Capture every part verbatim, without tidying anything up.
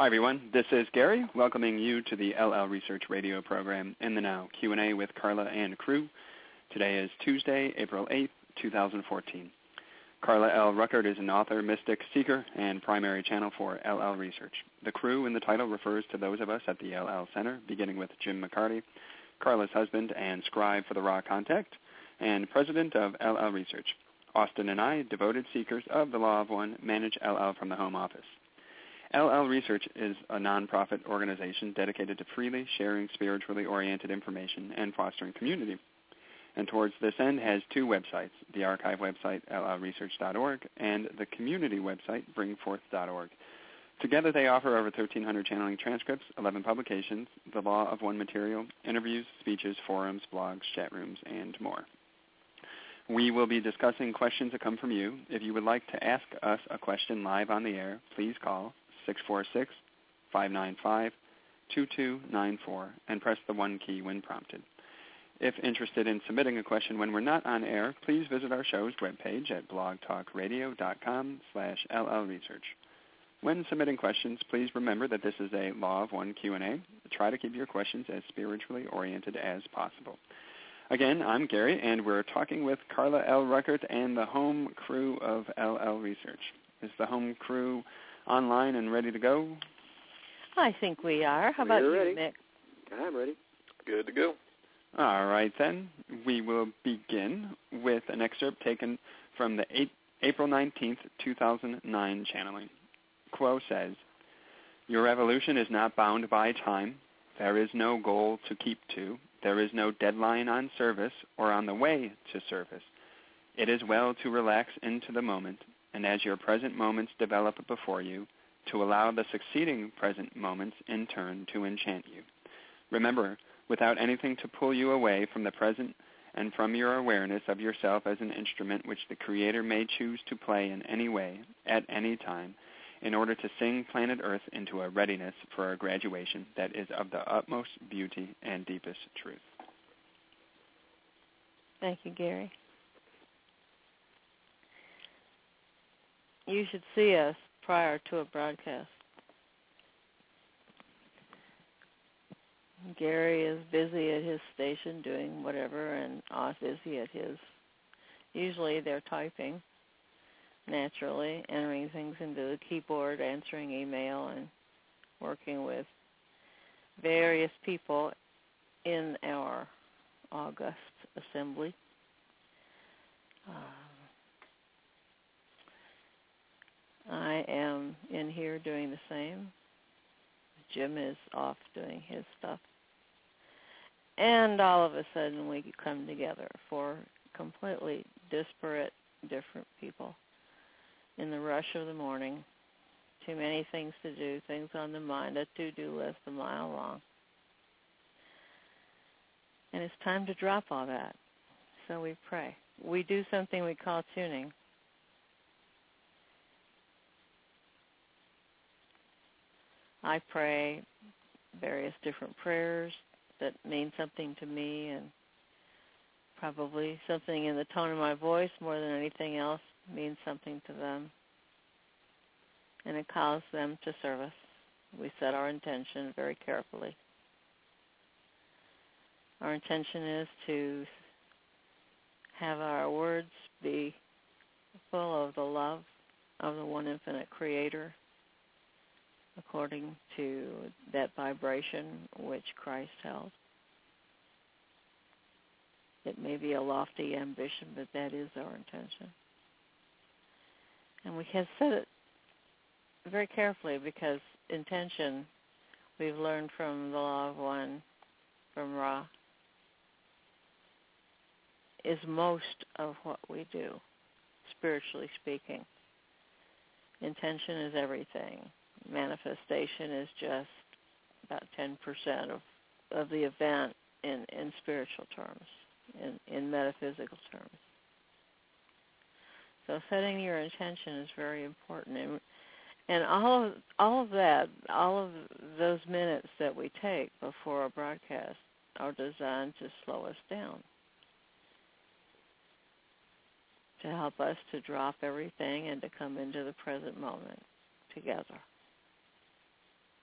Hi, everyone. This is Gary, welcoming you to the L L Research radio program, In the Now, Q and A with Carla and crew. Today is Tuesday, April eighth, two thousand fourteen. Carla L. Ruckert is an author, mystic, seeker, and primary channel for L L Research. The crew in the title refers to those of us at the L L Center, beginning with Jim McCarty, Carla's husband and scribe for the Raw Contact, and president of L L Research. Austin and I, devoted seekers of the Law of One, manage L L from the home office. L L Research is a nonprofit organization dedicated to freely sharing spiritually oriented information and fostering community. And towards this end has two websites, the archive website, L L research dot org, and the community website, bring forth dot org. Together they offer over thirteen hundred channeling transcripts, eleven publications, the Law of One material, interviews, speeches, forums, blogs, chat rooms, and more. We will be discussing questions that come from you. If you would like to ask us a question live on the air, please call six four six, five nine five, two two nine four and press the one key when prompted. If interested in submitting a question when we're not on air, please visit our show's webpage at blogtalkradio.com slash llresearch. When submitting questions, please remember that this is a Law of One Q and A. Try to keep your questions as spiritually oriented as possible. Again, I'm Gary, and we're talking with Carla L. Ruckert and the home crew of L L Research. Is the home crew online and ready to go? I think we are. How about We're you, ready. Mick? I'm ready. Good to go. All right, then. We will begin with an excerpt taken from the eight, April nineteenth, two thousand nine channeling. Quo says, "Your evolution is not bound by time. There is no goal to keep to. There is no deadline on service or on the way to service. It is well to relax into the moment, and as your present moments develop before you, to allow the succeeding present moments in turn to enchant you. Remember, without anything to pull you away from the present and from your awareness of yourself as an instrument which the Creator may choose to play in any way, at any time, in order to sing planet Earth into a readiness for a graduation that is of the utmost beauty and deepest truth." Thank you, Gary. You should see us prior to a broadcast. Gary is busy at his station doing whatever, and Oz busy at his. Usually they're typing, naturally, entering things into the keyboard, answering email, and working with various people in our August assembly. Uh, I am in here doing the same. Jim is off doing his stuff. And all of a sudden we come together for completely disparate, different people. In the rush of the morning, too many things to do, things on the mind, a to-do list a mile long. And it's time to drop all that. So we pray. We do something we call tuning. I pray various different prayers that mean something to me, and probably something in the tone of my voice more than anything else means something to them. And it calls them to service. We set our intention very carefully. Our intention is to have our words be full of the love of the one infinite Creator, according to that vibration which Christ held. It may be a lofty ambition, but that is our intention. And we have said it very carefully because intention, we've learned from the Law of One, from Ra, is most of what we do, spiritually speaking. Intention is everything. Manifestation is just about ten percent of, of the event in, in spiritual terms, in, in metaphysical terms. So setting your intention is very important. And, and all of, all of that, all of those minutes that we take before a broadcast are designed to slow us down, to help us to drop everything and to come into the present moment together.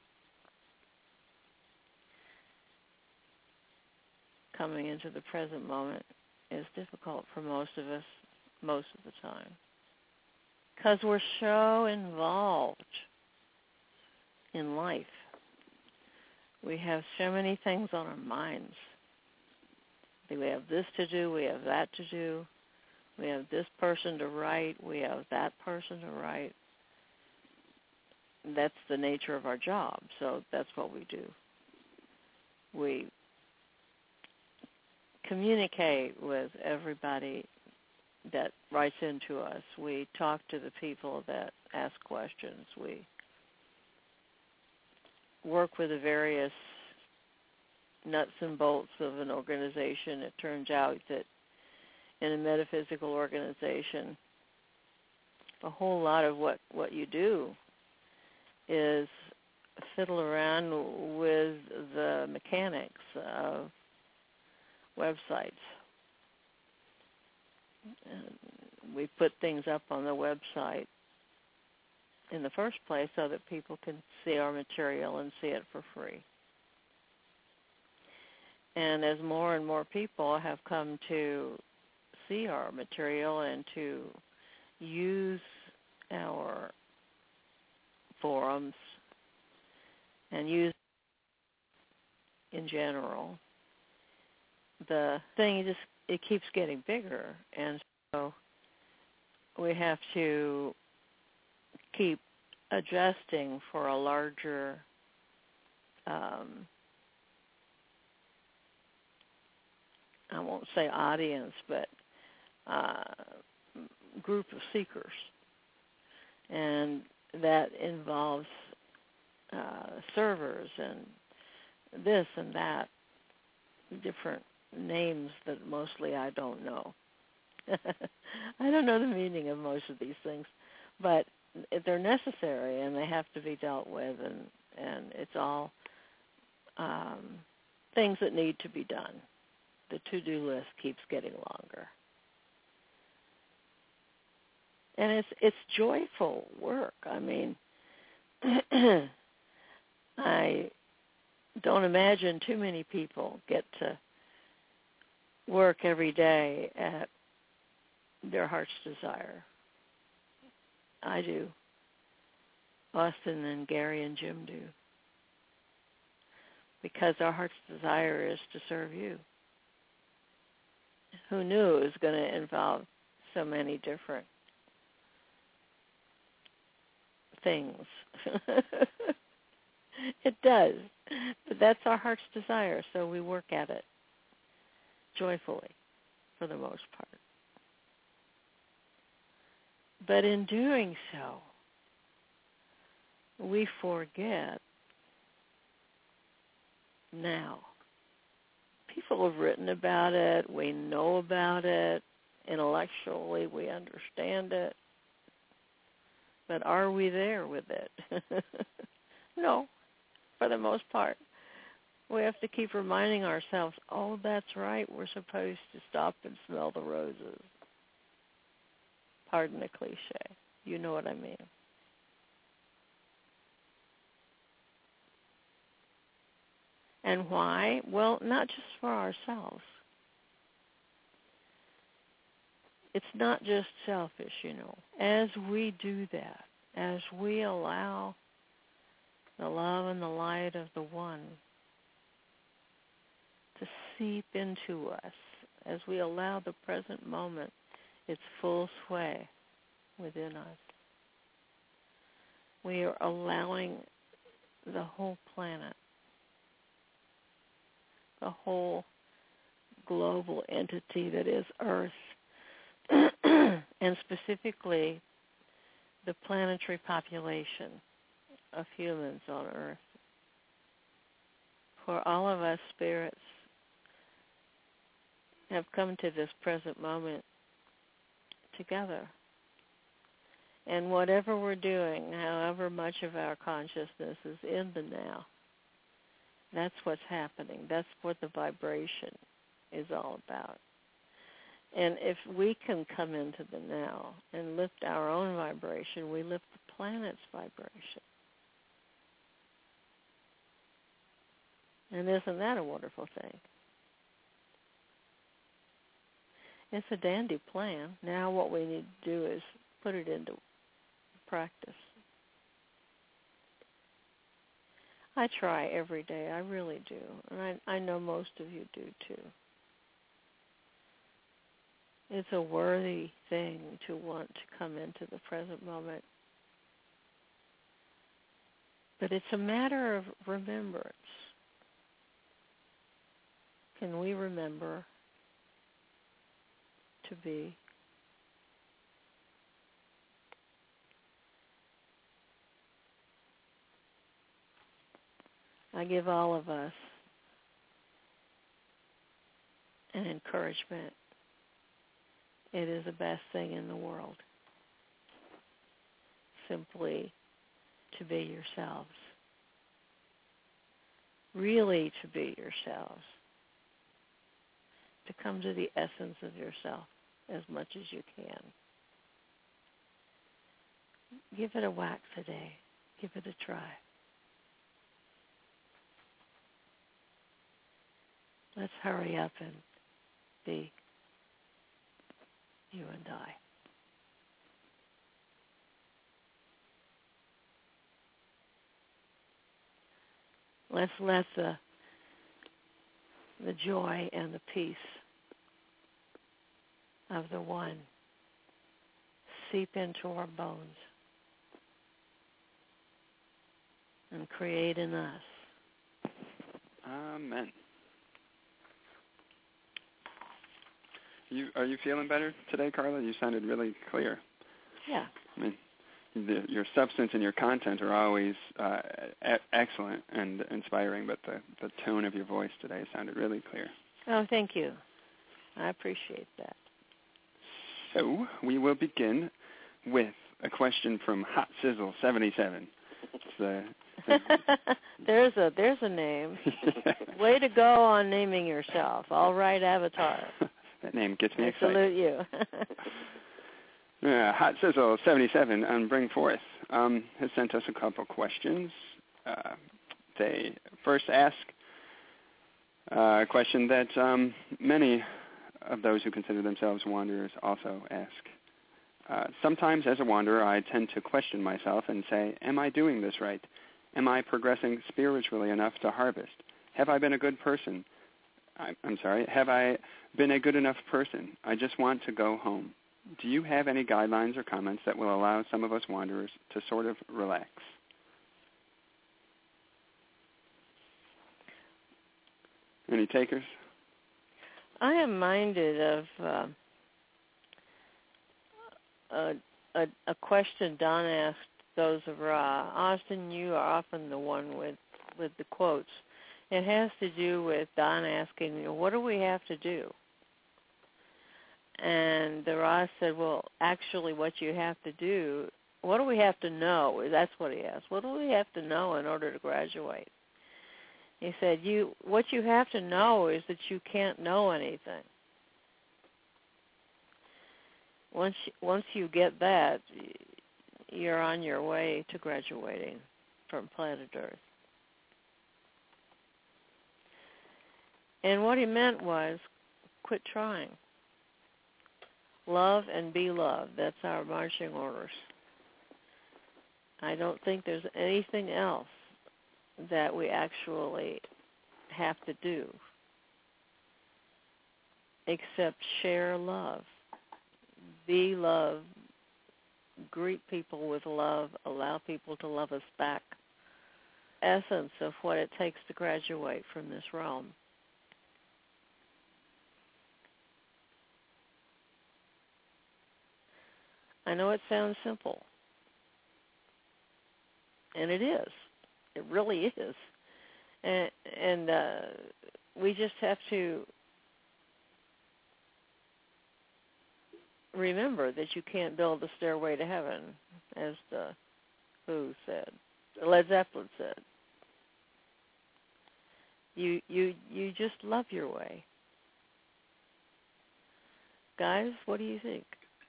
coming into the present moment is difficult for most of us most of the time, because we're so involved in life. We have so many things on our minds. We have this to do, we have that to do, we have this person to write, we have that person to write. That's the nature of our job, so that's what we do. We communicate with everybody that writes into us. We talk to the people that ask questions. We work with the various nuts and bolts of an organization. It turns out that in a metaphysical organization, a whole lot of what, what you do is fiddle around with the mechanics of websites. And we put things up on the website in the first place so that people can see our material and see it for free. And as more and more people have come to see our material and to use our forums and use in general, the thing just it keeps getting bigger, and so we have to keep adjusting for a larger um, I won't say audience, but uh, group of seekers, and that involves uh, servers and this and that, different names that mostly I don't know. I don't know the meaning of most of these things, but they're necessary and they have to be dealt with, and, and it's all um, things that need to be done. The to-do list keeps getting longer. And it's it's joyful work. I mean, I don't imagine too many people get to work every day at their heart's desire. I do. Austin and Gary and Jim do. Because our heart's desire is to serve you. Who knew it was going to involve so many different things? It does. But that's our heart's desire, so we work at it joyfully for the most part. But in doing so, we forget now. People have written about it. We know about it. Intellectually, we understand it. But are we there with it? No, for the most part. We have to keep reminding ourselves, oh, that's right, we're supposed to stop and smell the roses. Pardon the cliche. You know what I mean. And why? Well, not just for ourselves. It's not just selfish, you know. As we do that, as we allow the love and the light of the One to seep into us, as we allow the present moment its full sway within us, we are allowing the whole planet, the whole global entity that is Earth, and specifically the planetary population of humans on Earth. For all of us spirits have come to this present moment together. And whatever we're doing, however much of our consciousness is in the now, that's what's happening. That's what the vibration is all about. And if we can come into the now and lift our own vibration, we lift the planet's vibration. And isn't that a wonderful thing? It's a dandy plan. Now what we need to do is put it into practice. I try every day. I really do. And I, I know most of you do too. It's a worthy thing to want to come into the present moment. But it's a matter of remembrance. Can we remember to be? I give all of us an encouragement. It is the best thing in the world. Simply to be yourselves. Really to be yourselves. To come to the essence of yourself as much as you can. Give it a whack today. Give it a try. Let's hurry up and be you and I. Let's let the the joy and the peace of the one seep into our bones and create in us. Amen. You, are you feeling better today, Carla? You sounded really clear. Yeah. I mean, the, your substance and your content are always uh, e- excellent and inspiring, but the, the tone of your voice today sounded really clear. Oh, thank you. I appreciate that. So we will begin with a question from Hot Sizzle seventy-seven. It's the, the there's a there's a name. Way to go on naming yourself. All right, Avatar. That name gets me I excited. Salute you. uh, Hot Sizzle seventy-seven on Bring Forth um, has sent us a couple questions. Uh, they first ask uh, a question that um, many of those who consider themselves wanderers also ask. Uh, sometimes as a wanderer, I tend to question myself and say, am I doing this right? Am I progressing spiritually enough to harvest? Have I been a good person? I'm, I'm sorry, have I been a good enough person? I just want to go home. Do you have any guidelines or comments that will allow some of us wanderers to sort of relax? Any takers? I am minded of uh, a, a, a question Don asked those of Ra. Austin, you are often the one with, with the quotes. It has to do with Don asking, you know, what do we have to do? And the Ra said, well, actually what you have to do, what do we have to know? That's what he asked. What do we have to know in order to graduate? He said, "You what you have to know is that you can't know anything. Once once you get that, you're on your way to graduating from planet Earth." And what he meant was, quit trying. Love and be loved. That's our marching orders. I don't think there's anything else that we actually have to do except share love, be love, greet people with love, allow people to love us back. Essence of what it takes to graduate from this realm. I know it sounds simple, and it is. It really is. And, and uh, we just have to remember that you can't build a stairway to heaven, as the Who said, Led Zeppelin said. You you you just love your way. Guys, what do you think?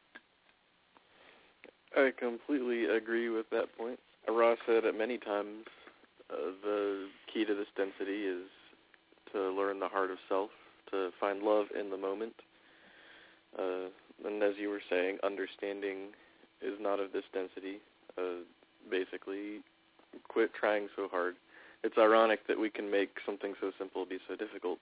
I completely agree with that point. Ra said it many times, uh, the key to this density is to learn the heart of self, to find love in the moment, Uh, and as you were saying, understanding is not of this density. Uh, basically, quit trying so hard. It's ironic that we can make something so simple be so difficult.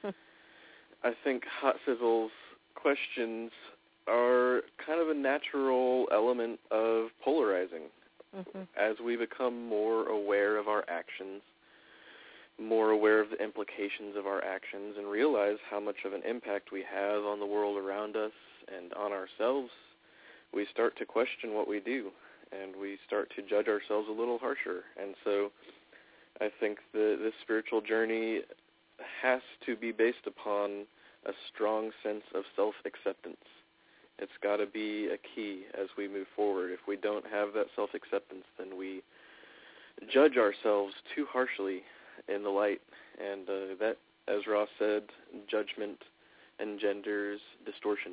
I think Hot Sizzle's questions are kind of a natural element of polarizing. Mm-hmm. As we become more aware of our actions, more aware of the implications of our actions, and realize how much of an impact we have on the world around us and on ourselves, we start to question what we do, and we start to judge ourselves a little harsher. And so I think that this spiritual journey has to be based upon a strong sense of self-acceptance. It's got to be a key as we move forward. If we don't have that self-acceptance, then we judge ourselves too harshly in the light. And uh, that, as Ross said, judgment engenders distortion.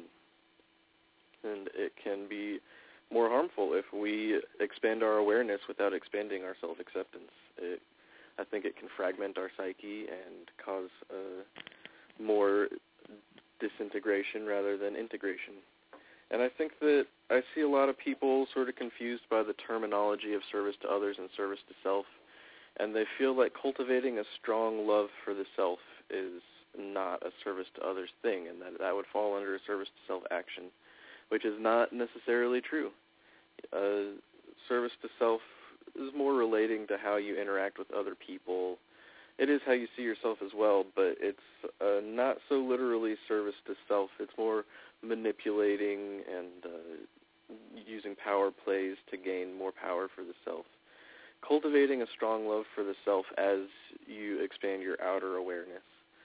And it can be more harmful if we expand our awareness without expanding our self-acceptance. It, I think it can fragment our psyche and cause uh, more disintegration rather than integration. And I think that I see a lot of people sort of confused by the terminology of service to others and service to self, and they feel like cultivating a strong love for the self is not a service to others thing, and that that would fall under a service to self action, which is not necessarily true. Uh, service to self is more relating to how you interact with other people. It is how you see yourself as well, but it's uh, not so literally service to self. It's more manipulating and uh, using power plays to gain more power for the self. Cultivating a strong love for the self as you expand your outer awareness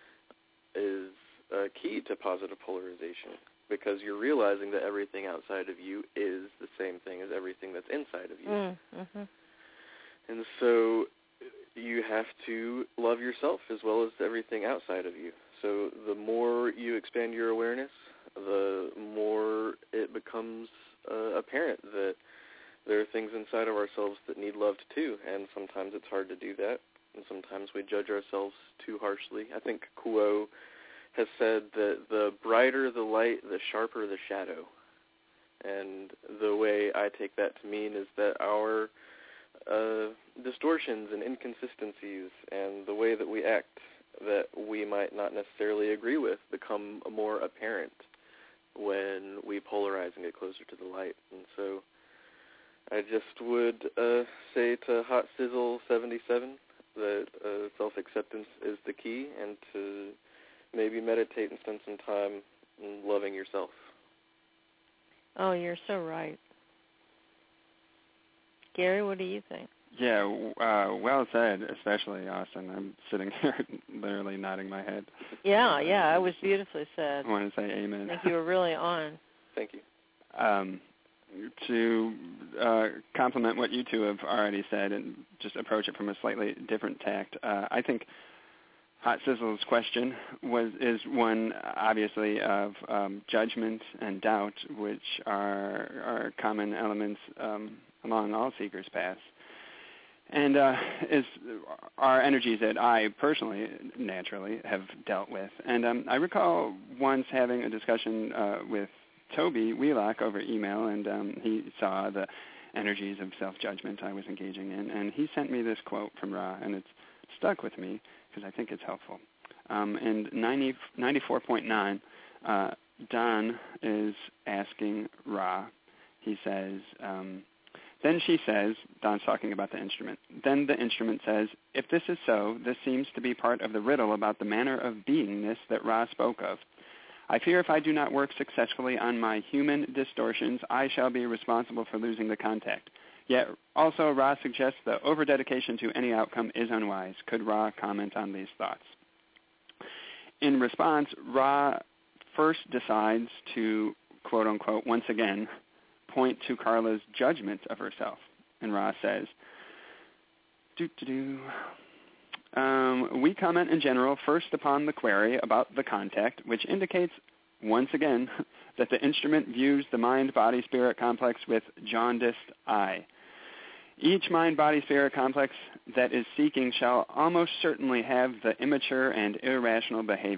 is uh, key to positive polarization, because you're realizing that everything outside of you is the same thing as everything that's inside of you. Mm-hmm. And so you have to love yourself as well as everything outside of you. So the more you expand your awareness, the more it becomes uh, apparent that there are things inside of ourselves that need loved too, and sometimes it's hard to do that, and sometimes we judge ourselves too harshly. I think Kuo has said that the brighter the light, the sharper the shadow. And the way I take that to mean is that our uh, distortions and inconsistencies and the way that we act that we might not necessarily agree with become more apparent when we polarize and get closer to the light. And so I just would uh, say to Hot Sizzle seventy-seven that uh, self-acceptance is the key, and to maybe meditate and spend some time loving yourself. Oh, you're so right. Gary, what do you think? Yeah, uh, well said, especially Austin. I'm sitting here literally nodding my head. Yeah, yeah, it was beautifully said. I want to say amen. I think you were really on. Thank you. Um, to uh, complement what you two have already said and just approach it from a slightly different tact, uh, I think Hot Sizzle's question was is one, obviously, of um, judgment and doubt, which are, are common elements um, along all seekers' paths. And uh, is are energies that I personally, naturally, have dealt with. And um, I recall once having a discussion uh, with Toby Wheelock over email, and um, he saw the energies of self-judgment I was engaging in, and he sent me this quote from Ra, and it's stuck with me because I think it's helpful. Um, in ninety, ninety-four point nine, uh, Don is asking Ra, he says, um, then she says, Don's talking about the instrument, then the instrument says, if this is so, this seems to be part of the riddle about the manner of beingness that Ra spoke of. I fear if I do not work successfully on my human distortions, I shall be responsible for losing the contact. Yet also Ra suggests that over-dedication to any outcome is unwise. Could Ra comment on these thoughts? In response, Ra first decides to, quote-unquote, once again, point to Carla's judgment of herself. And Ra says, doo-doo-doo. Um, we comment in general first upon the query about the contact, which indicates, once again, that the instrument views the mind-body-spirit complex with jaundiced eye. Each mind-body-spirit complex that is seeking shall almost certainly have the immature and irrational behaviors.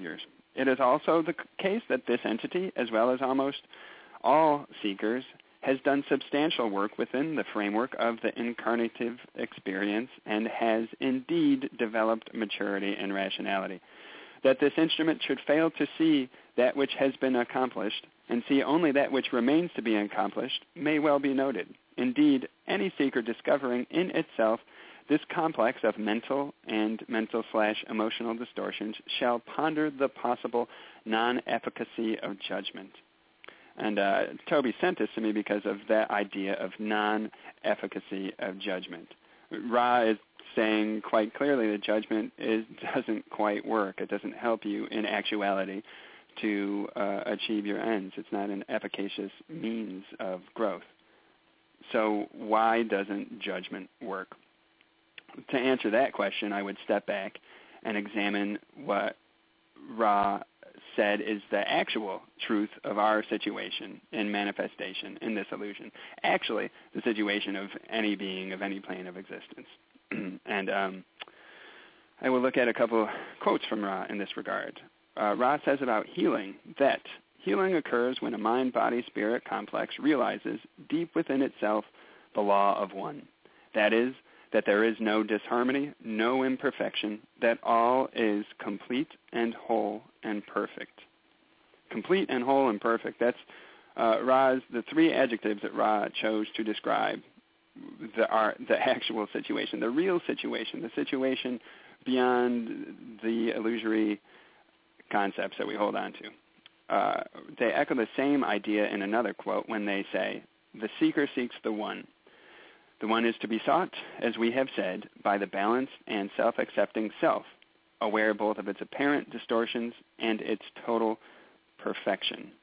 It is also the case that this entity, as well as almost all seekers, has done substantial work within the framework of the incarnative experience and has indeed developed maturity and rationality. That this instrument should fail to see that which has been accomplished and see only that which remains to be accomplished may well be noted. Indeed, any seeker discovering in itself this complex of mental and mental slash emotional distortions shall ponder the possible non-efficacy of judgment. And uh, Toby sent this to me because of that idea of non-efficacy of judgment. Ra is saying quite clearly that judgment is, doesn't quite work. It doesn't help you in actuality to uh, achieve your ends. It's not an efficacious means of growth. So why doesn't judgment work? To answer that question, I would step back and examine what Ra said is the actual truth of our situation in manifestation in this illusion. Actually, the situation of any being of any plane of existence. and um, I will look at a couple quotes from Ra in this regard. Uh, Ra says about healing that healing occurs when a mind-body-spirit complex realizes deep within itself the law of one. That is, that there is no disharmony, no imperfection, that all is complete and whole and perfect. Complete and whole and perfect. That's uh, Ra's, the three adjectives that Ra chose to describe the, our, the actual situation, the real situation, the situation beyond the illusory concepts that we hold on to. Uh, they echo the same idea in another quote when they say, the seeker seeks the one. The one is to be sought, as we have said, by the balanced and self-accepting self, aware both of its apparent distortions and its total perfection.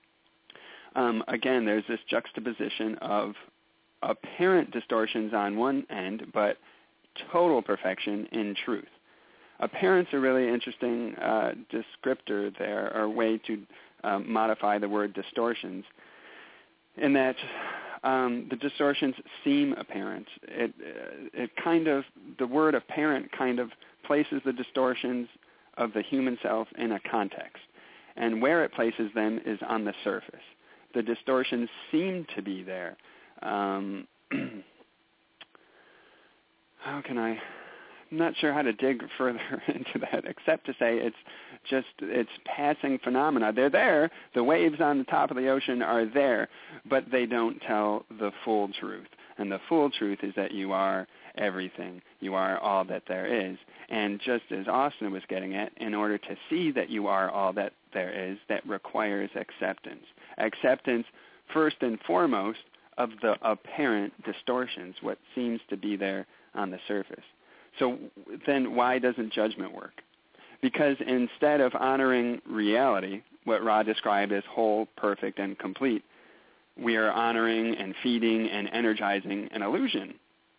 Um, again, there's this juxtaposition of apparent distortions on one end, but total perfection in truth. Apparent's a really interesting uh, descriptor there, or way to um, modify the word distortions, in that Um, the distortions seem apparent. It, uh, it kind of, the word apparent kind of places the distortions of the human self in a context. And where it places them is on the surface. The distortions seem to be there. Um, how can I, I'm not sure how to dig further into that, except to say it's just, it's passing phenomena. They're there. The waves on the top of the ocean are there, but they don't tell the full truth. And the full truth is that you are everything. You are all that there is. And just as Austin was getting at, in order to see that you are all that there is, that requires acceptance. Acceptance, first and foremost, of the apparent distortions, what seems to be there on the surface. So then why doesn't judgment work? Because instead of honoring reality, what Ra described as whole, perfect, and complete, we are honoring and feeding and energizing an illusion.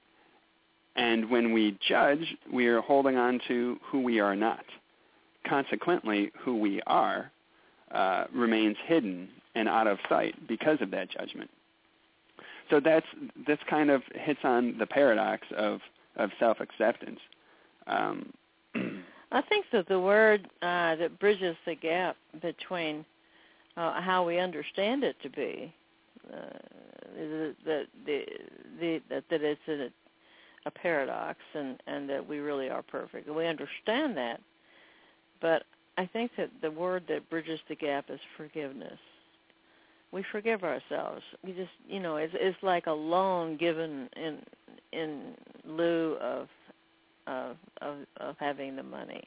And when we judge, we are holding on to who we are not. Consequently, who we are uh, remains hidden and out of sight because of that judgment. So that's this kind of hits on the paradox of of self-acceptance. Um, I think that the word uh, that bridges the gap between uh, how we understand it to be, uh, is that the, the, that, that it's a, a paradox and, and that we really are perfect. And we understand that, but I think that the word that bridges the gap is forgiveness. We forgive ourselves. We just, you know, it's, it's like a loan given in in lieu of of of, of having the money.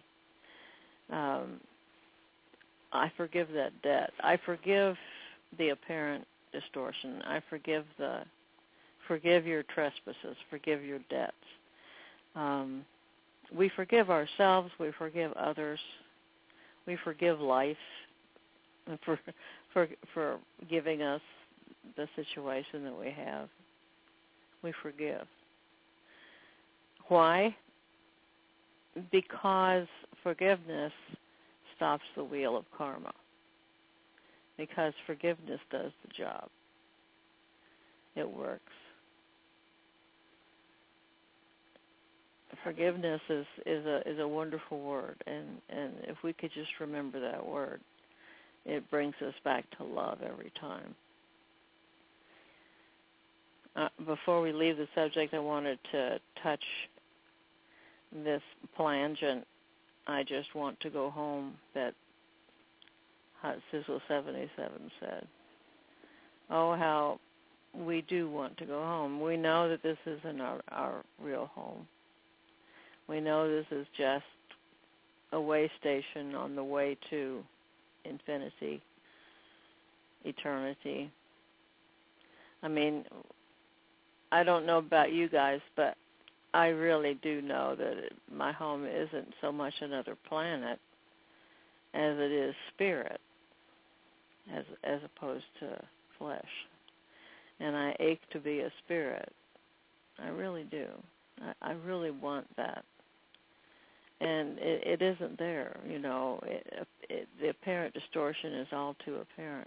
Um, I forgive that debt. I forgive the apparent distortion. I forgive the forgive your trespasses. Forgive your debts. Um, we forgive ourselves. We forgive others. We forgive life for for for giving us the situation that we have. We forgive. Why? Because forgiveness stops the wheel of karma. Because forgiveness does the job. It works. forgiveness is, is a is a wonderful word, and, and if we could just remember that word, it brings us back to love every time. Uh, before we leave the subject, I wanted to touch this plangent, I just want to go home, that Hot Sizzle seventy-seven said. Oh, how we do want to go home. We know that this isn't our, our real home. We know this is just a way station on the way to infinity, eternity. I mean, I don't know about you guys, but I really do know that it, my home isn't so much another planet as it is spirit, as as opposed to flesh. And I ache to be a spirit. I really do. I, I really want that. And it, it isn't there, you know. It, it, the apparent distortion is all too apparent.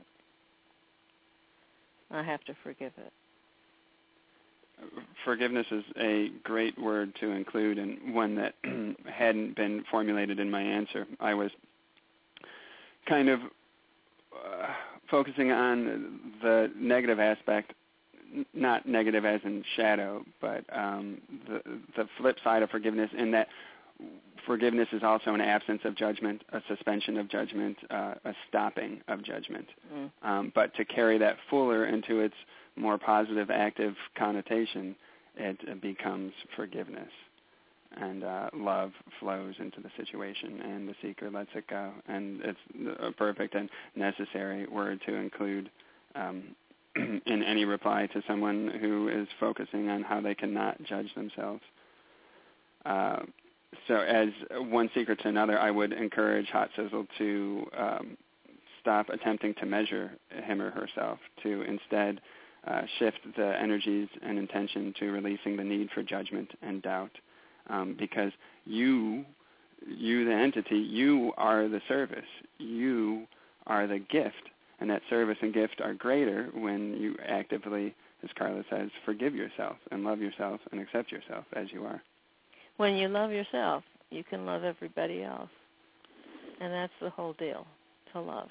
I have to forgive it. Forgiveness is a great word to include, and one that hadn't been formulated in my answer. I was kind of uh, focusing on the negative aspect, not negative as in shadow, but um, the, the flip side of forgiveness, in that forgiveness is also an absence of judgment, a suspension of judgment, uh, a stopping of judgment. Mm. Um, but to carry that fuller into its more positive, active connotation, it becomes forgiveness. And uh, love flows into the situation, and the seeker lets it go. And it's a perfect and necessary word to include um, in any reply to someone who is focusing on how they cannot judge themselves. Uh, so as one seeker to another, I would encourage Hot Sizzle to um, stop attempting to measure him or herself, to instead uh, shift the energies and intention to releasing the need for judgment and doubt. Um, because you, you the entity, you are the service. You are the gift. And that service and gift are greater when you actively, as Carla says, forgive yourself and love yourself and accept yourself as you are. When you love yourself, you can love everybody else. And that's the whole deal, to love.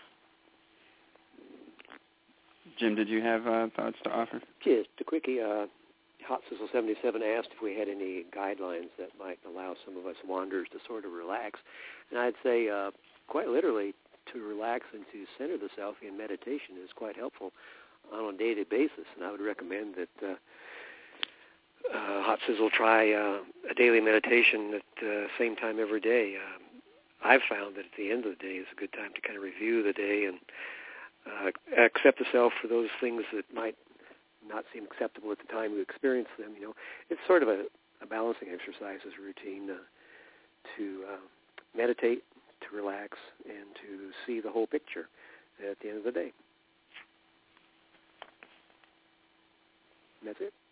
Jim, did you have uh, thoughts to offer? Just a quickie. Uh, Hot Sizzle seventy-seven asked if we had any guidelines that might allow some of us wanderers to sort of relax. And I'd say, uh, quite literally, to relax and to center the self in meditation is quite helpful on a daily basis. And I would recommend that uh, uh, Hot Sizzle try uh, a daily meditation at the same time every day. Uh, I've found that at the end of the day is a good time to kind of review the day and uh, accept the self for those things that might not seem acceptable at the time you experience them. You know, it's sort of a, a balancing exercise as a routine uh, to uh, meditate, to relax, and to see the whole picture at the end of the day. And that's it.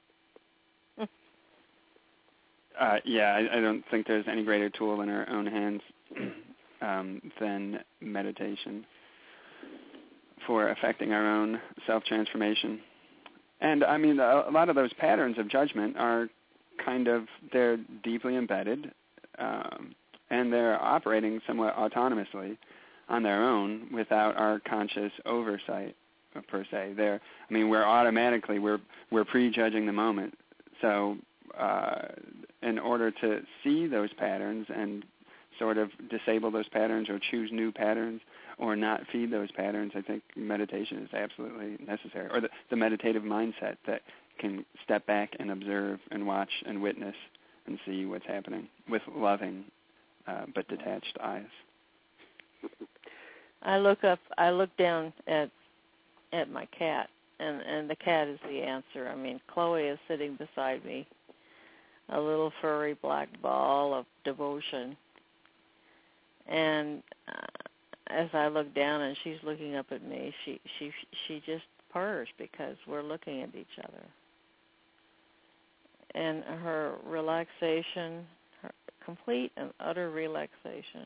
Uh, yeah, I, I don't think there's any greater tool in our own hands um, than meditation for affecting our own self-transformation. And, I mean, a, a lot of those patterns of judgment are kind of, they're deeply embedded, um, and they're operating somewhat autonomously on their own without our conscious oversight, per se. They're, I mean, we're automatically, we're, we're prejudging the moment. So uh, in order to see those patterns and sort of disable those patterns or choose new patterns or not feed those patterns, I think meditation is absolutely necessary, or the, the meditative mindset that can step back and observe and watch and witness and see what's happening with loving uh, but detached eyes. I look up, I look down at at my cat, and, and the cat is the answer. I mean, Chloe is sitting beside me, a little furry black ball of devotion. And uh, as I look down and she's looking up at me, she she she just purrs because we're looking at each other. And her relaxation, her complete and utter relaxation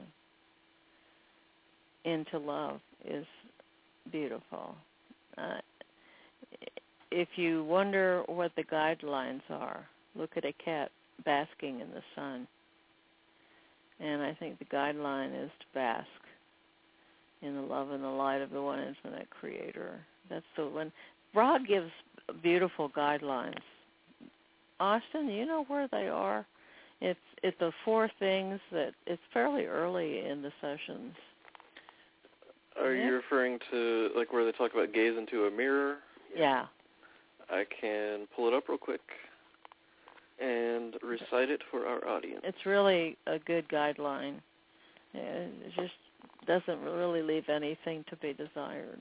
into love is beautiful. Uh, if you wonder what the guidelines are, look at a cat basking in the sun. And I think the guideline is to bask in the love and the light of the one infinite creator. That's the one. Rod gives beautiful guidelines. Austin, you know where they are? It's it's the four things that it's fairly early in the sessions. Are yeah. you referring to like where they talk about gaze into a mirror? Yeah. I can pull it up real quick and recite it for our audience. It's really a good guideline. It just doesn't really leave anything to be desired.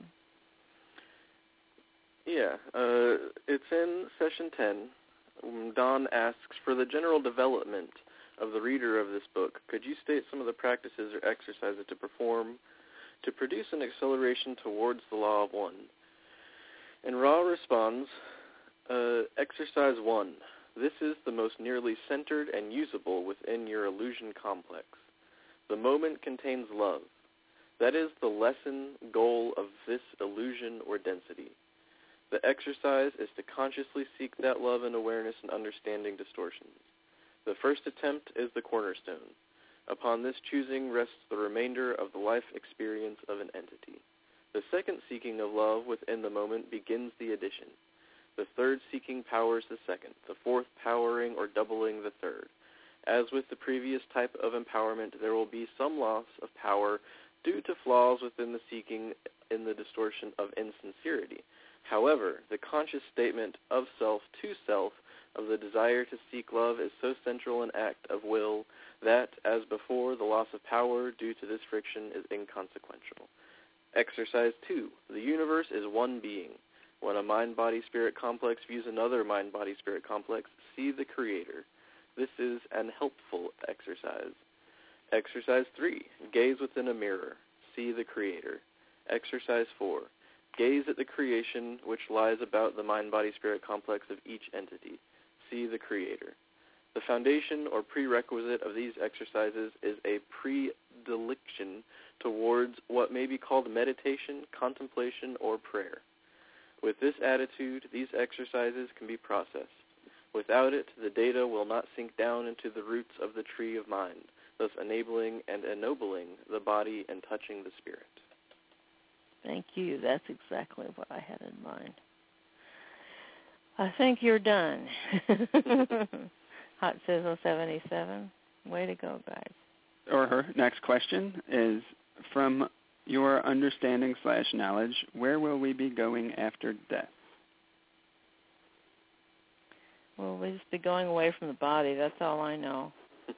Yeah, uh, it's in session ten. Don asks, for the general development of the reader of this book, could you state some of the practices or exercises to perform to produce an acceleration towards the law of one? And Ra responds, uh, exercise one. This is the most nearly centered and usable within your illusion complex. The moment contains love. That is the lesson goal of this illusion or density. The exercise is to consciously seek that love and awareness and understanding distortions. The first attempt is the cornerstone. Upon this choosing rests the remainder of the life experience of an entity. The second seeking of love within the moment begins the addition. The third seeking powers the second, the fourth powering or doubling the third. As with the previous type of empowerment, there will be some loss of power due to flaws within the seeking in the distortion of insincerity. However, the conscious statement of self to self of the desire to seek love is so central an act of will that, as before, the loss of power due to this friction is inconsequential. Exercise two. The universe is one being. When a mind-body-spirit complex views another mind-body-spirit complex, see the creator. This is an helpful exercise. Exercise three. Gaze within a mirror. See the creator. Exercise four. Gaze at the creation which lies about the mind-body-spirit complex of each entity. See the creator. The foundation or prerequisite of these exercises is a predilection towards what may be called meditation, contemplation, or prayer. With this attitude, these exercises can be processed. Without it, the data will not sink down into the roots of the tree of mind, thus enabling and ennobling the body and touching the spirit. Thank you. That's exactly what I had in mind. I think you're done. Hot Sizzle seventy-seven. Way to go, guys. Or her next question is, from your understanding slash knowledge, where will we be going after death? Well, we'll just be going away from the body. That's all I know.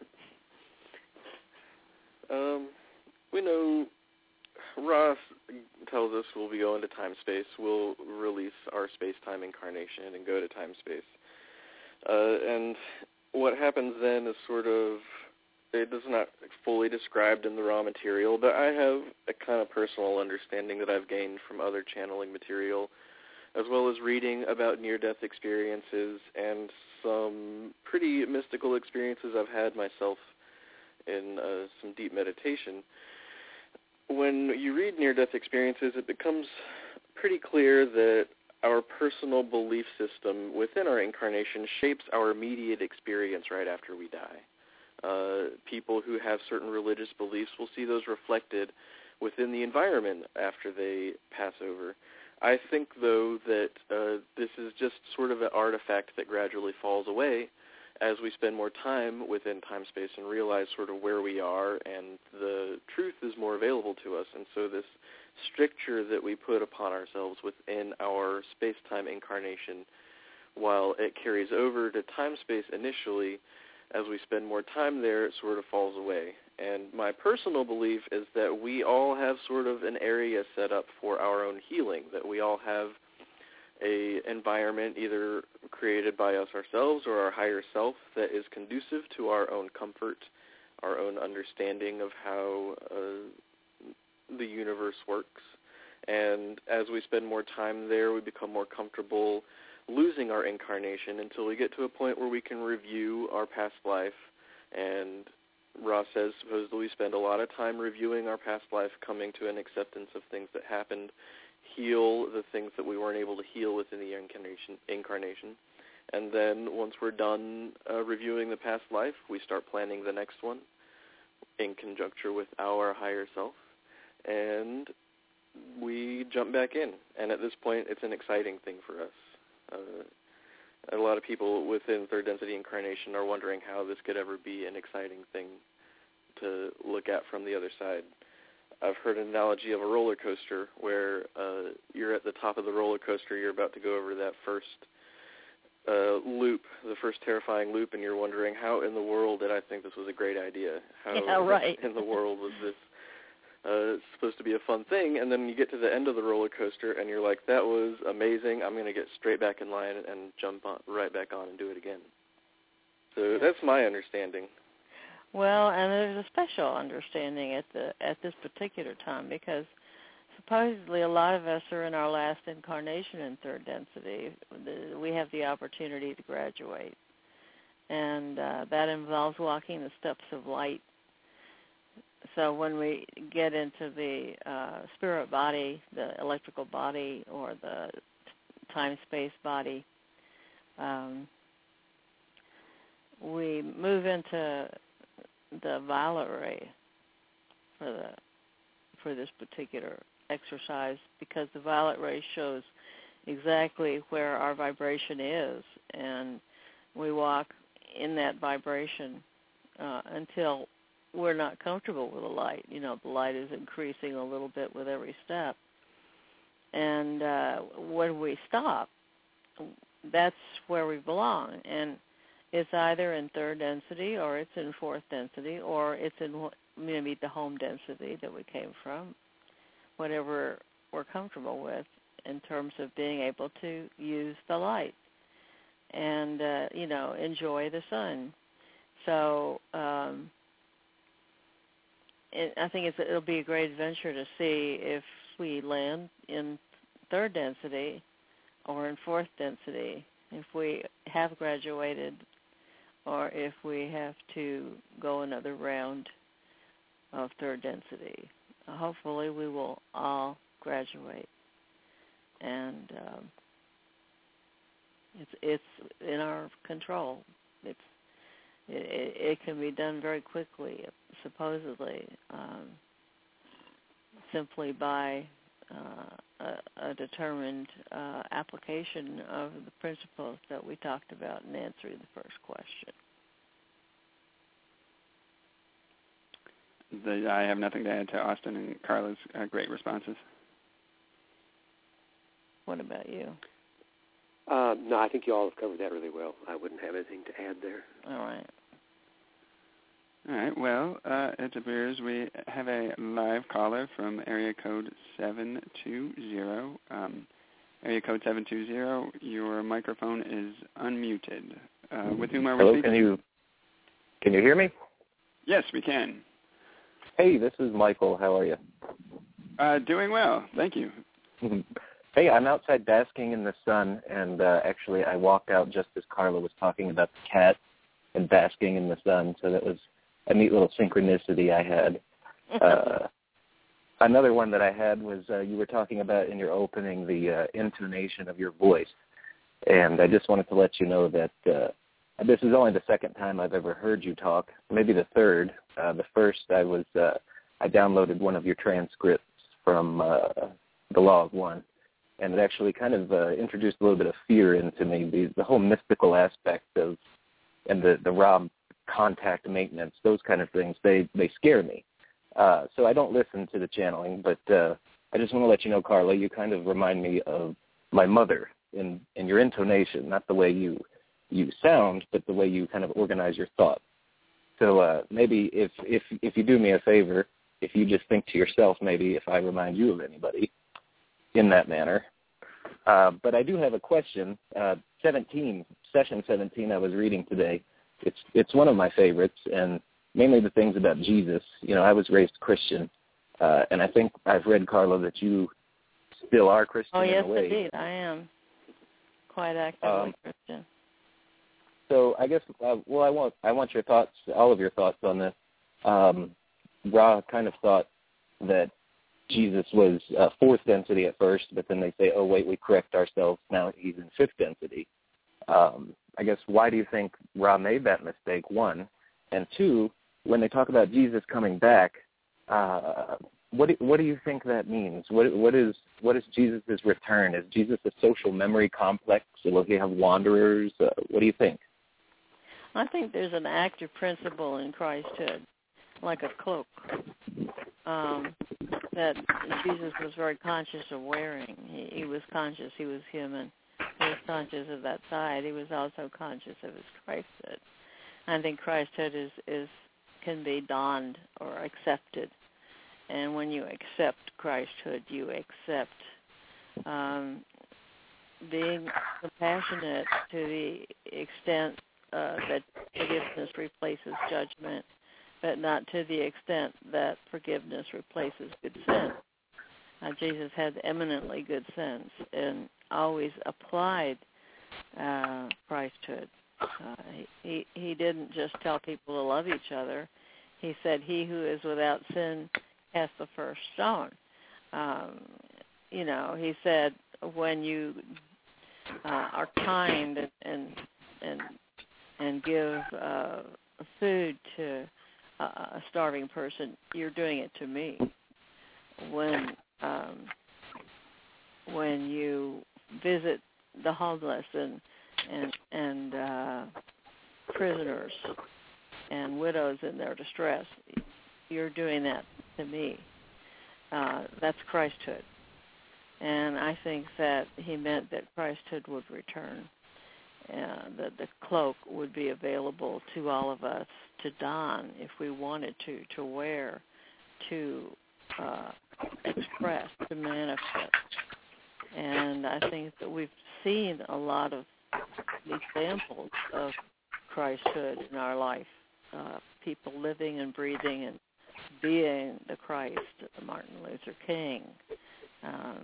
um, we know Ross tells us we'll be going to time-space. We'll release our space-time incarnation and go to time-space. Uh, and what happens then is sort of, it is not fully described in the raw material, but I have a kind of personal understanding that I've gained from other channeling material, as well as reading about near-death experiences and some pretty mystical experiences I've had myself in uh, some deep meditation. When you read near-death experiences, it becomes pretty clear that our personal belief system within our incarnation shapes our immediate experience right after we die. Uh, people who have certain religious beliefs will see those reflected within the environment after they pass over. I think, though, that uh, this is just sort of an artifact that gradually falls away as we spend more time within time-space and realize sort of where we are, and the truth is more available to us. And so this stricture that we put upon ourselves within our space-time incarnation, while it carries over to time-space initially, as we spend more time there, it sort of falls away. And my personal belief is that we all have sort of an area set up for our own healing, that we all have a environment either created by us ourselves or our higher self that is conducive to our own comfort, our own understanding of how uh, the universe works. And as we spend more time there, we become more comfortable losing our incarnation until we get to a point where we can review our past life. And Ross says supposedly we spend a lot of time reviewing our past life, coming to an acceptance of things that happened, heal the things that we weren't able to heal within the incarnation, incarnation. And then once we're done uh, reviewing the past life, we start planning the next one in conjunction with our higher self. And we jump back in. And at this point, it's an exciting thing for us. Uh, a lot of people within third density incarnation are wondering how this could ever be an exciting thing to look at from the other side. I've heard an analogy of a roller coaster where uh, you're at the top of the roller coaster, you're about to go over that first uh, loop, the first terrifying loop, and you're wondering, how in the world did I think this was a great idea? How yeah, right. in the world was this uh, supposed to be a fun thing? And then you get to the end of the roller coaster, and you're like, that was amazing. I'm going to get straight back in line and jump on, right back on and do it again. So yeah. That's my understanding. Well, and there's a special understanding at the at this particular time, because supposedly a lot of us are in our last incarnation in third density. We have the opportunity to graduate, and uh, that involves walking the steps of light. So when we get into the uh, spirit body, the electrical body, or the time-space body, um, we move into the violet ray for the for this particular exercise, because the violet ray shows exactly where our vibration is, and we walk in that vibration uh, until we're not comfortable with the light. You know, the light is increasing a little bit with every step, and uh, when we stop, that's where we belong. And it's either in third density, or it's in fourth density, or it's in maybe the home density that we came from, whatever we're comfortable with in terms of being able to use the light and, uh, you know, enjoy the sun. So um, it, I think it's, it'll be a great adventure to see if we land in third density or in fourth density, if we have graduated, or if we have to go another round of third density. Hopefully we will all graduate. And um, it's it's in our control. It's it, it can be done very quickly, supposedly, um, simply by uh, a, a determined uh, application of the principles that we talked about in answering the first question. The, I have nothing to add to Austin and Carla's uh, great responses. What about you? Uh, no, I think you all have covered that really well. I wouldn't have anything to add there. All right. All right. Well, uh, it appears we have a live caller from area code seven two zero. Um, area code seven two zero, your microphone is unmuted. Uh, with whom are we Hello, speaking? can you, can you hear me? Yes, we can. Hey, this is Michael. How are you? Uh, doing well. Thank you. Hey, I'm outside basking in the sun, and uh, actually I walked out just as Carla was talking about the cat and basking in the sun, so that was a neat little synchronicity I had. Uh, another one that I had was uh, you were talking about in your opening the uh, intonation of your voice, and I just wanted to let you know that uh, this is only the second time I've ever heard you talk, maybe the third. Uh, the first I was uh, I downloaded one of your transcripts from uh, the Law of One, and it actually kind of uh, introduced a little bit of fear into me, the, the whole mystical aspect of, and the, the raw contact maintenance, those kind of things, they, they scare me. Uh, so I don't listen to the channeling, but uh, I just want to let you know, Carla, you kind of remind me of my mother in, in your intonation, not the way you you sound, but the way you kind of organize your thoughts. So uh, maybe if, if if you do me a favor, if you just think to yourself, maybe if I remind you of anybody in that manner. Uh, but I do have a question. Uh, seventeen, session seventeen I was reading today, it's it's one of my favorites, and mainly the things about Jesus. You know, I was raised Christian, uh, and I think I've read, Carla, that you still are Christian oh, in yes, a way. indeed, I am quite actively Um, Christian. So I guess, uh, well, I want I want your thoughts, all of your thoughts on this. Um, Ra kind of thought that Jesus was uh, fourth density at first, but then they say, oh, wait, we correct ourselves. Now he's in fifth density. Um, I guess, why do you think Ra made that mistake, one? And two, when they talk about Jesus coming back, uh, what do, what do you think that means? What what is what is Jesus' return? Is Jesus a social memory complex? Will he have wanderers? Uh, what do you think? I think there's an active principle in Christhood, like a cloak, um, that Jesus was very conscious of wearing. He, he was conscious. He was human. He was conscious of that side. He was also conscious of his Christhood. I think Christhood is, is can be donned or accepted. And when you accept Christhood, you accept um, being compassionate to the extent uh, that forgiveness replaces judgment, but not to the extent that forgiveness replaces good sense. Uh, Jesus had eminently good sense and always applied uh, Christhood. Uh, he, he didn't just tell people to love each other. He said, "He who is without sin cast the first stone." Um, you know, he said, when you uh, are kind and and and, and give uh, food to a starving person, you're doing it to me. When um, when you visit the homeless and and and uh, prisoners and widows in their distress, you're doing that to me. Uh, that's Christhood. And I think that he meant that Christhood would return, uh, that the cloak would be available to all of us to don if we wanted to, to wear, to uh, express, to manifest. And I think that we've seen a lot of examples of Christhood in our life, uh, people living and breathing and being the Christ, Martin Luther King. Um,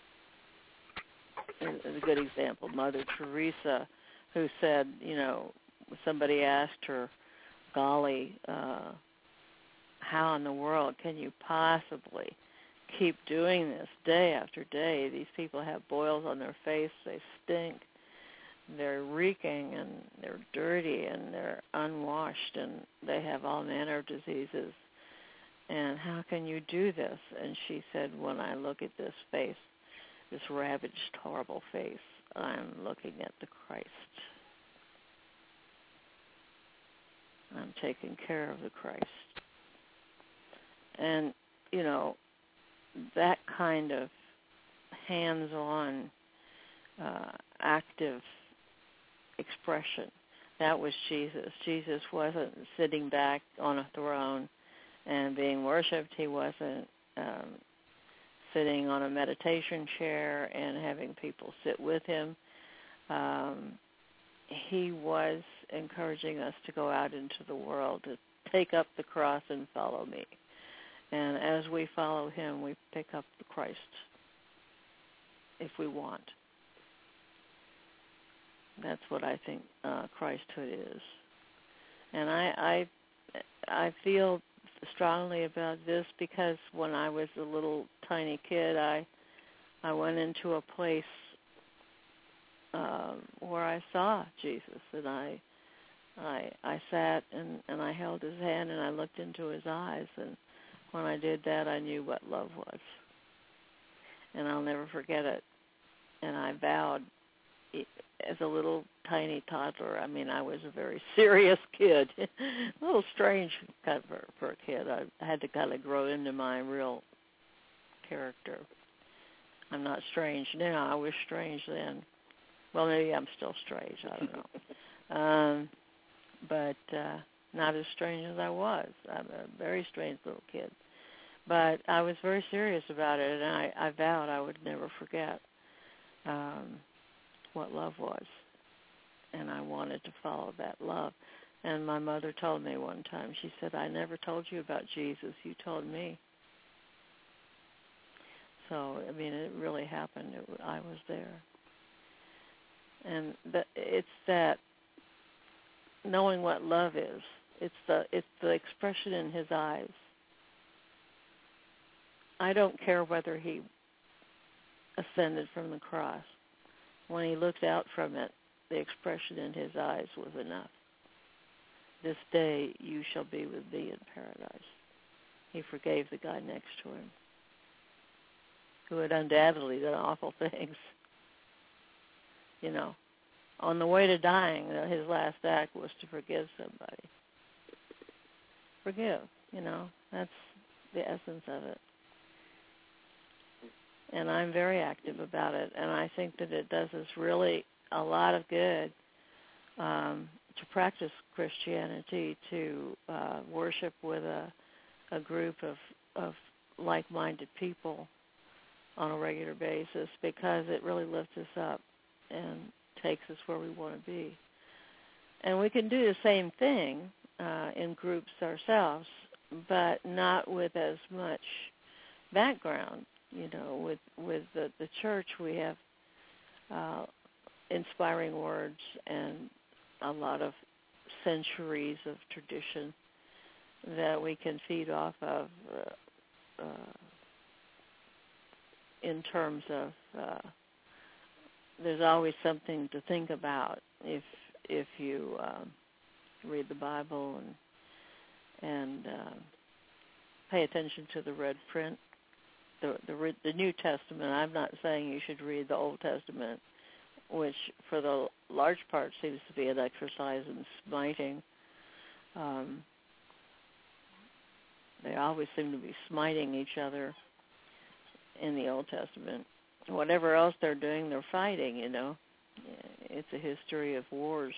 is a good example. Mother Teresa, who said, you know, somebody asked her, golly, uh, how in the world can you possibly keep doing this day after day? These people have boils on their face, they stink, they're reeking, and they're dirty, and they're unwashed, and they have all manner of diseases. And how can you do this? And she said, when I look at this face, this ravaged, horrible face, I'm looking at the Christ. I'm taking care of the Christ. And, you know, that kind of hands-on, uh, active expression, that was Jesus. Jesus wasn't sitting back on a throne and being worshipped. He wasn't um, sitting on a meditation chair and having people sit with him. Um, he was encouraging us to go out into the world, to take up the cross and follow me. And as we follow him, we pick up the Christ if we want. That's what I think uh, Christhood is. And I, I, I feel strongly about this because when I was a little tiny kid, I, I went into a place uh, where I saw Jesus, and I, I, I sat and, and I held his hand and I looked into his eyes, and when I did that, I knew what love was, and I'll never forget it. And I vowed, as a little tiny toddler, I mean, I was a very serious kid, a little strange kind of for, for a kid. I, I had to kind of grow into my real character. I'm not strange now. I was strange then. Well, maybe I'm still strange. I don't know. um, but uh, not as strange as I was. I'm a very strange little kid. But I was very serious about it, and I, I vowed I would never forget um, what love was. And I wanted to follow that love. And my mother told me one time, she said, I never told you about Jesus. You told me. So, I mean, it really happened. It, I was there. And the, it's that knowing what love is. It's the it's the expression in his eyes. I don't care whether he ascended from the cross. When he looked out from it, the expression in his eyes was enough. This day you shall be with me in paradise. He forgave the guy next to him, who had undoubtedly done awful things. You know, on the way to dying, his last act was to forgive somebody. Forgive, you know, that's the essence of it. And I'm very active about it, and I think that it does us really a lot of good um, to practice Christianity, to uh, worship with a, a group of, of like-minded people on a regular basis, because it really lifts us up and takes us where we want to be. And we can do the same thing uh, in groups ourselves, but not with as much background. You know, with with the, the church, we have uh, inspiring words and a lot of centuries of tradition that we can feed off of uh, uh, in terms of uh, there's always something to think about if if you um, read the Bible and and uh, pay attention to the red print. The, the the New Testament, I'm not saying you should read the Old Testament, which for the large part seems to be an exercise in smiting. Um, they always seem to be smiting each other in the Old Testament. Whatever else they're doing, they're fighting, you know. It's a history of wars.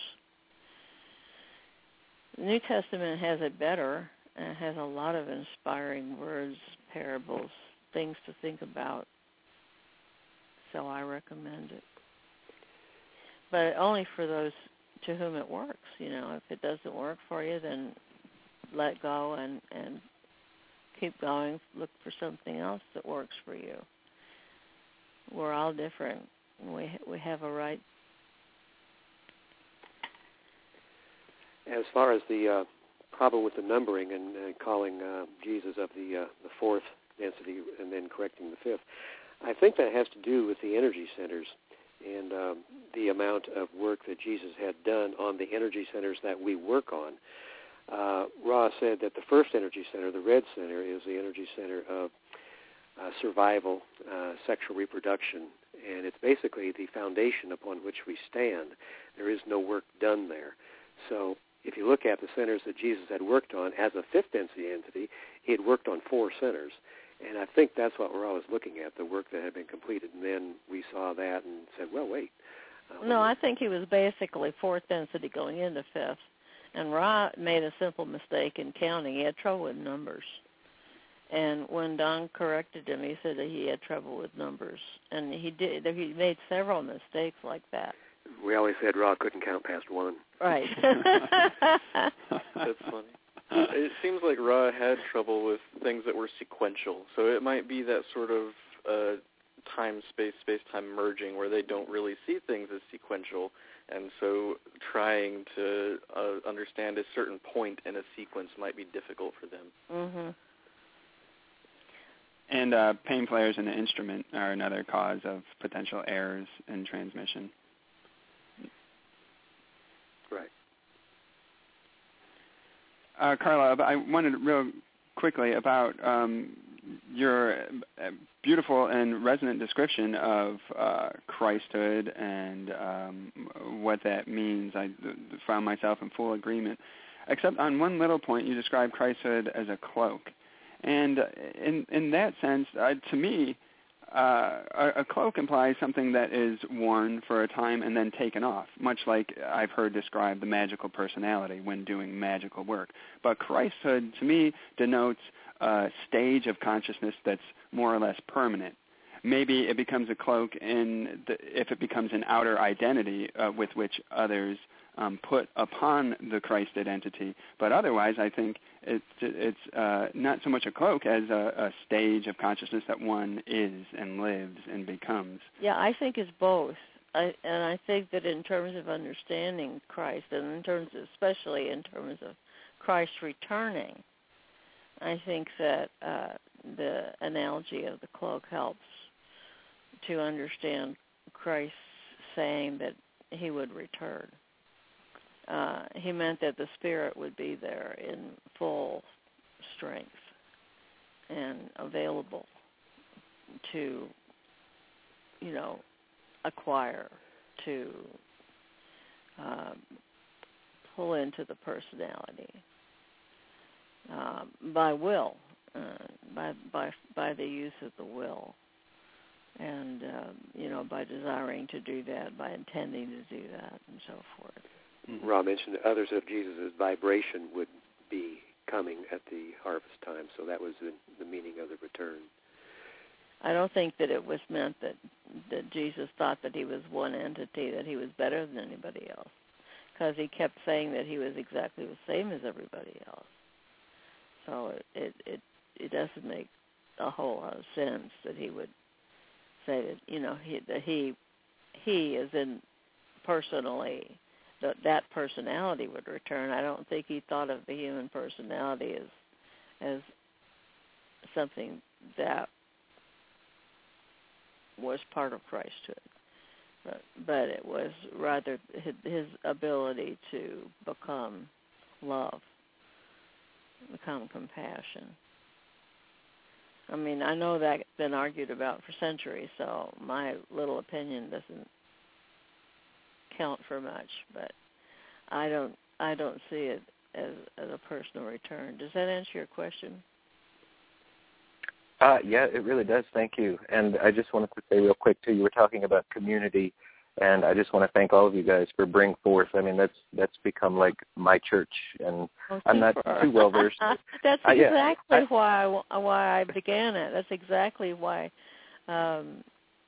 The New Testament has it better. It has a lot of inspiring words, parables, things to think about, so I recommend it. But only for those to whom it works. You know, if it doesn't work for you, then let go and, and keep going. Look for something else that works for you. We're all different. We we have a right. As far as the uh, problem with the numbering and uh, calling uh, Jesus of the uh, the fourth density and then correcting the fifth, I think that has to do with the energy centers and um, the amount of work that Jesus had done on the energy centers that we work on. Uh, Ra said that the first energy center, the red center, is the energy center of uh, survival, uh, sexual reproduction, and it's basically the foundation upon which we stand. There is no work done there. So if you look at the centers that Jesus had worked on as a fifth density entity, he had worked on four centers. And I think that's what we're always looking at, the work that had been completed. And then we saw that and said, well, wait. Uh, no, I think he was basically fourth density going into fifth. And Ra made a simple mistake in counting. He had trouble with numbers. And when Don corrected him, he said that he had trouble with numbers. And he did. He made several mistakes like that. We always said Ra couldn't count past one. Right. That's funny. It seems like Ra had trouble with things that were sequential. So it might be that sort of uh, time, space, space-time merging where they don't really see things as sequential. And so trying to uh, understand a certain point in a sequence might be difficult for them. Mm-hmm. And uh, pain flares in the instrument are another cause of potential errors in transmission. Right. Uh, Carla, I wanted real quickly about um, your beautiful and resonant description of uh, Christhood and um, what that means. I found myself in full agreement, except on one little point, you described Christhood as a cloak. And in in that sense, uh, to me, uh, a, a cloak implies something that is worn for a time and then taken off, much like I've heard described the magical personality when doing magical work. But Christhood, to me, denotes a stage of consciousness that's more or less permanent. Maybe it becomes a cloak in the, if it becomes an outer identity uh, with which others um, put upon the Christ identity. But otherwise, I think it's, it's uh, not so much a cloak as a, a stage of consciousness that one is and lives and becomes. Yeah, I think it's both. I, and I think that in terms of understanding Christ, and in terms of, especially in terms of Christ returning, I think that uh, the analogy of the cloak helps to understand Christ saying that he would return. Uh, he meant that the Spirit would be there in full strength and available to, you know, acquire, to uh, pull into the personality uh, by will, uh, by by by the use of the will, and um, you know, by desiring to do that, by intending to do that, and so forth. Mm-hmm. Rob mentioned that others of Jesus' vibration would be coming at the harvest time, so that was the, the meaning of the return. I don't think that it was meant that that Jesus thought that he was one entity, that he was better than anybody else, because he kept saying that he was exactly the same as everybody else. So it it it, it doesn't make a whole lot of sense that he would say that, you know, he that he he is in personally that that personality would return. I don't think he thought of the human personality as as something that was part of Christhood, but, but it was rather his, his ability to become love, become compassion. I mean, I know that's been argued about for centuries, so my little opinion doesn't count for much, but I don't I don't see it as, as a personal return. Does that answer your question? Uh, yeah, it really does. Thank you. And I just wanted to say real quick, too, you were talking about community, and I just want to thank all of you guys for Bring Forth. I mean, that's that's become like my church, and oh, I'm not too well versed. That's uh, exactly yeah, I, why I, why I began it. That's exactly why um,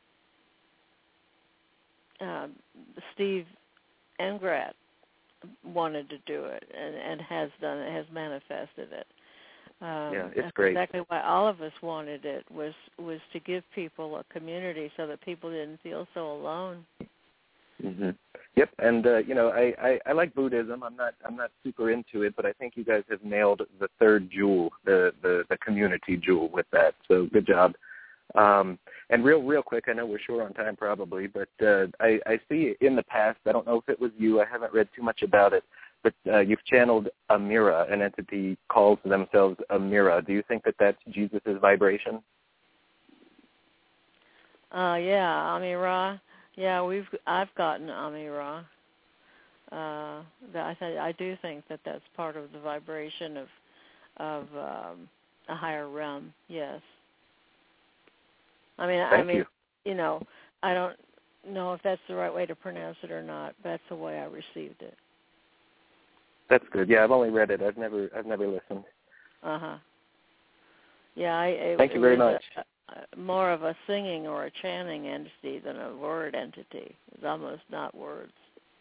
uh, Steve Engrat wanted to do it, and, and has done it, has manifested it. Um, yeah, it's that's great. Exactly why all of us wanted it was was to give people a community so that people didn't feel so alone. Mm-hmm. Yep, and uh, you know, I, I, I like Buddhism. I'm not I'm not super into it, but I think you guys have nailed the third jewel, the the, the community jewel with that. So good job. Um, and real real quick, I know we're short on time probably, but uh, I, I see in the past. I don't know if it was you. I haven't read too much about it. But uh, you've channeled Amira, an entity calls themselves Amira. Do you think that that's Jesus' vibration? Uh, yeah, Amira. Yeah, we've I've gotten Amira. Uh, I th- I do think that that's part of the vibration of of um, a higher realm. Yes. I mean, Thank I mean, you. you know, I don't know if that's the right way to pronounce it or not. But that's the way I received it. That's good. Yeah, I've only read it. I've never, I've never listened. Uh huh. Yeah, I. It, Thank you it very was much. A, a, more of a singing or a chanting entity than a word entity. It's almost not words.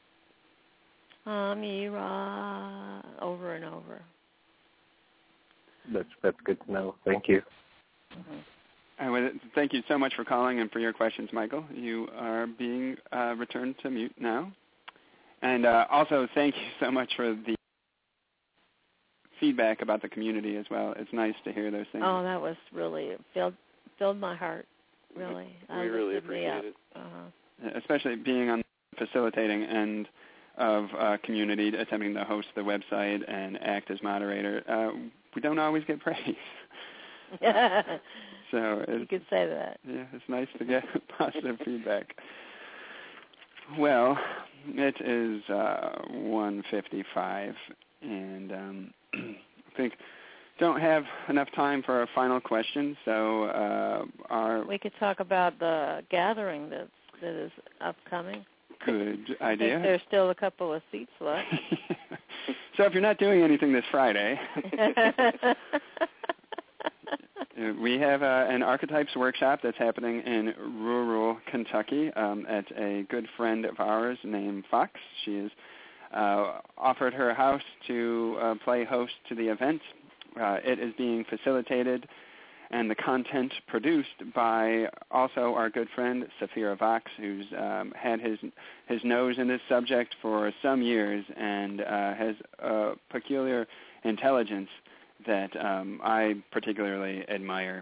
Amira, over and over. That's that's good to know. Thank you. Mm-hmm. I would thank you so much for calling and for your questions, Michael. You are being uh, returned to mute now. And uh, also, thank you so much for the feedback about the community as well. It's nice to hear those things. Oh, that was really it filled filled my heart. Really, we uh, really lifted me appreciate up. it. Uh-huh. Especially being on the facilitating end of uh, community, attempting to host the website and act as moderator. Uh, we don't always get praise. So you could say that. Yeah, it's nice to get positive feedback. Well, it is uh, one fifty-five, and um, I think don't have enough time for a final question. So, uh, our we could talk about the gathering that that is upcoming. Good I idea. think there's still a couple of seats left. So, if you're not doing anything this Friday. We have uh, an archetypes workshop that's happening in rural Kentucky um, at a good friend of ours named Fox. She has uh, offered her house to uh, play host to the event. Uh, it is being facilitated and the content produced by also our good friend Safira Vox, who's um, had his his nose in this subject for some years and uh, has a peculiar intelligence that um, I particularly admire.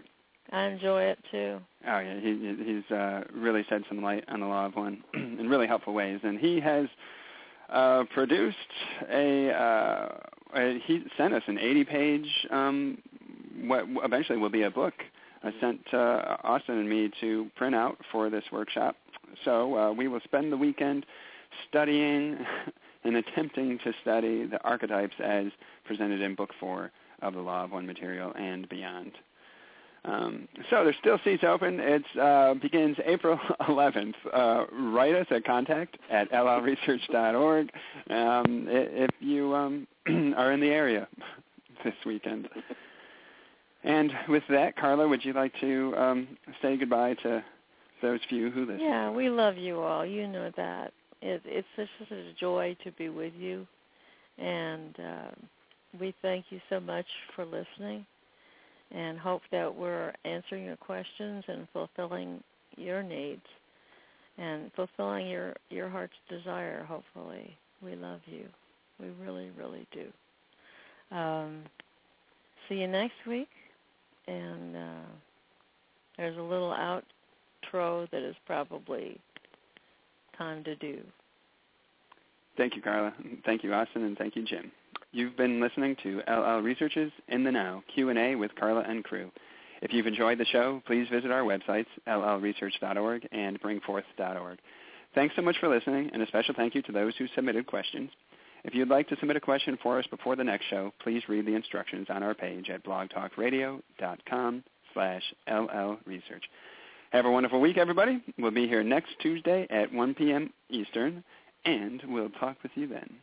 I enjoy it too. Oh yeah, he he's uh, really shed some light on the Law of One in really helpful ways, and he has uh, produced a, uh, a. He sent us an eighty-page. Um, what eventually will be a book. Uh, sent uh, Austin and me to print out for this workshop. So uh, we will spend the weekend studying and attempting to study the archetypes as presented in Book Four of the Law of One material and beyond. Um, so there's still seats open. It uh, begins April eleventh. Uh, write us at contact at l l research dot org um, if you um, are in the area this weekend. And with that, Carla, would you like to um, say goodbye to those few who listen? Yeah, we love you all. You know that. It, it's just a joy to be with you. And uh, we thank you so much for listening and hope that we're answering your questions and fulfilling your needs and fulfilling your, your heart's desire, hopefully. We love you. We really, really do. Um, see you next week. And uh, there's a little outro that is probably time to do. Thank you, Carla. Thank you, Austin, and thank you, Jim. You've been listening to L L Research's In the Now, Q and A with Carla and crew. If you've enjoyed the show, please visit our websites, l l research dot org and bring forth dot org. Thanks so much for listening, and a special thank you to those who submitted questions. If you'd like to submit a question for us before the next show, please read the instructions on our page at blogtalkradio.com slash llresearch. Have a wonderful week, everybody. We'll be here next Tuesday at one p.m. Eastern, and we'll talk with you then.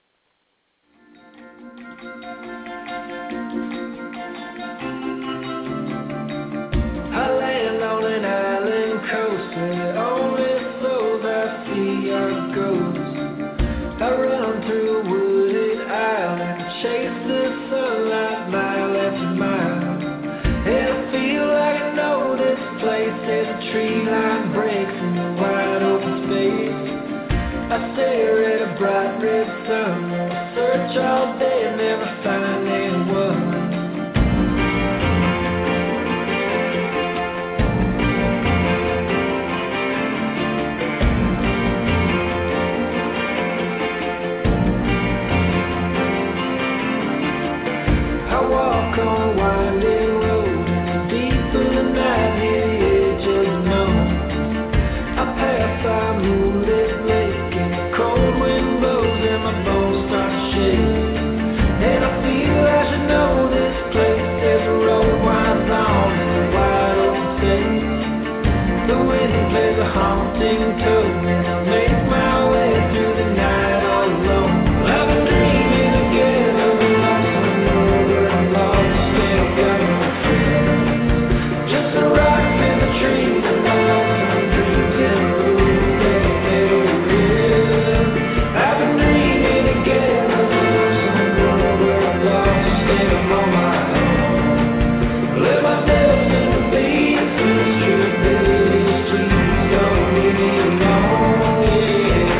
I land on an island coast where only souls I see are ghosts. I run through a wooded island, chase the sunlight mile after mile. And I feel like I know this place as a tree line breaks in the wide open space. I stare at a bright red sun, I search all day and never find anyone. Walk on a winding road, deep in the night near the edge of the known. I pass by a moonlit lake, and the cold wind blows and my bones start to shake. And I feel I should know this place as the road winds on in the wide open space. The wind plays a haunting tune, and I make my way through the night all alone. Well, I've been dreaming again of the lonesome road where I'm lost. Just the rocks and the trees and my lonesome dreams and the road that never ends. I've been dreaming again of the lonesome road where I'm lost, standing on my own. Let myself in the beat through the street, busy streets, don't leave me alone, yeah.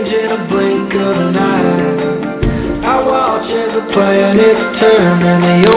Planets turn and the